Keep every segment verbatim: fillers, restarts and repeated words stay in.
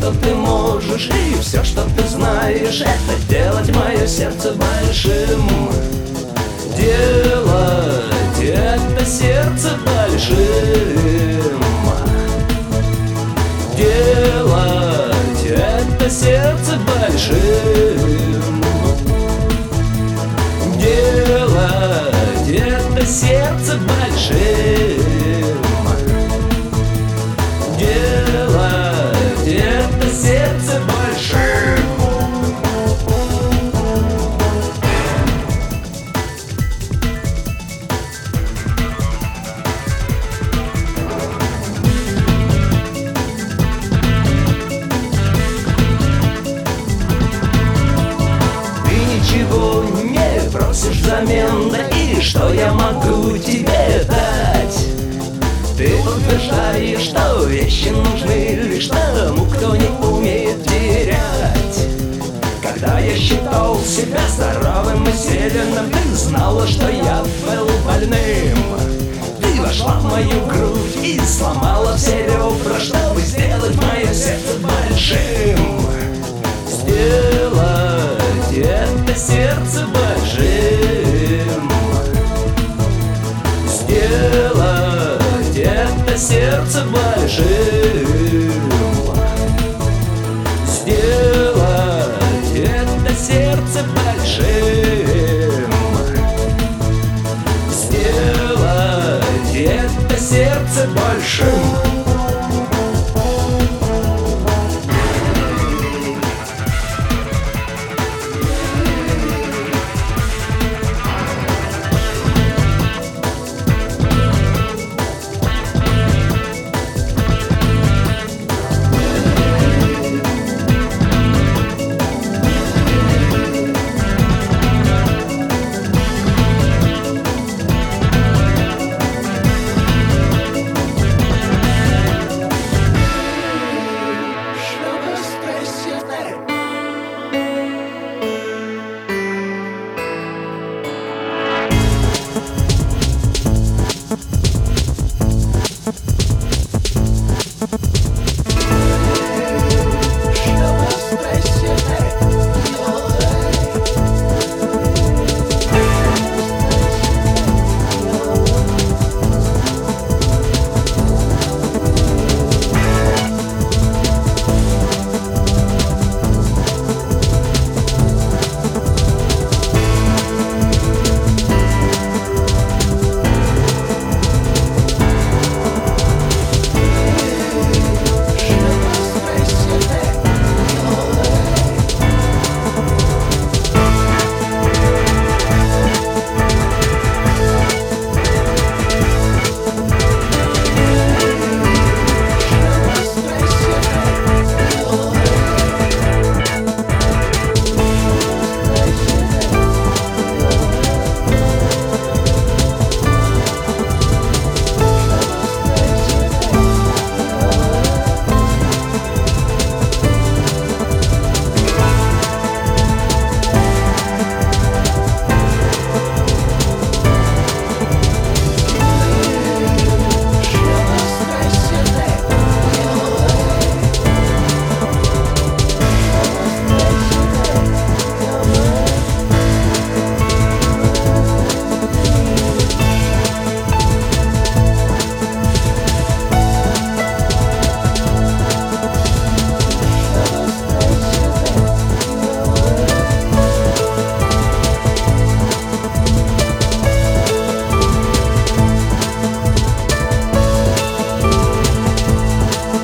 что ты можешь, и все, что ты знаешь, это делать мое сердце большим. Делать это сердце большим. Делать это сердце большим. Делать это сердце большим. Делать это сердце большим. Ничего не просишь взамен, да и что я могу тебе дать? Ты утверждаешь, что вещи нужны лишь тому, кто не умеет терять. Когда я считал себя здоровым и сильным, ты знала, что я был больным. Ты вошла в мою грудь и сломала все ребра, чтобы сделать мое сердце большим. Сделать это сердце большим. Сделать это сердце большим. Сделать это сердце большим. Сделать это сердце большим.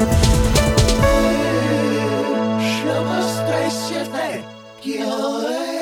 Your